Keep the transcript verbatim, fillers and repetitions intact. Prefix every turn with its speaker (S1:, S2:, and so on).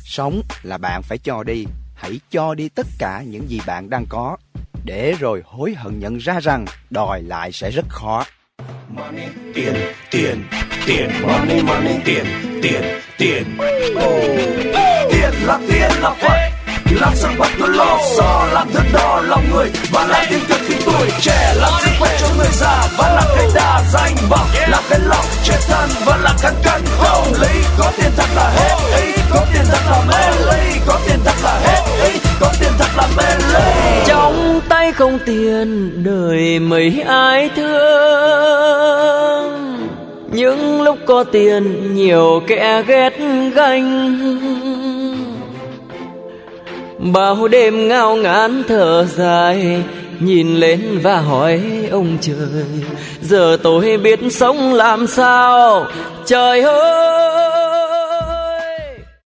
S1: Sống là bạn phải cho đi. Hãy cho đi tất cả những gì bạn đang có, để rồi hối hận nhận ra rằng đòi lại sẽ rất khó.
S2: Money, tiền, tiền, tiền, money, money, tiền, tiền, tiền. Oh. Tiền là tiền là Phật, làm sức bật của lò xo, làm thước đo lòng người và là tin tức khi tuổi trẻ, làm sức khỏe cho người già và là cái đà danh vọng, là cái lòng chết thân và là căn cân không lý. Có tiền thật là hết ý, có tiền thật là mê ly, có tiền thật là hết ý, có tiền thật là mê ly.
S3: Trong tay không tiền, đời mấy ai thương. Những lúc có tiền, nhiều kẻ ghét ganh. Bao đêm ngao ngán thở dài, nhìn lên và hỏi ông trời, giờ tôi biết sống làm sao trời ơi.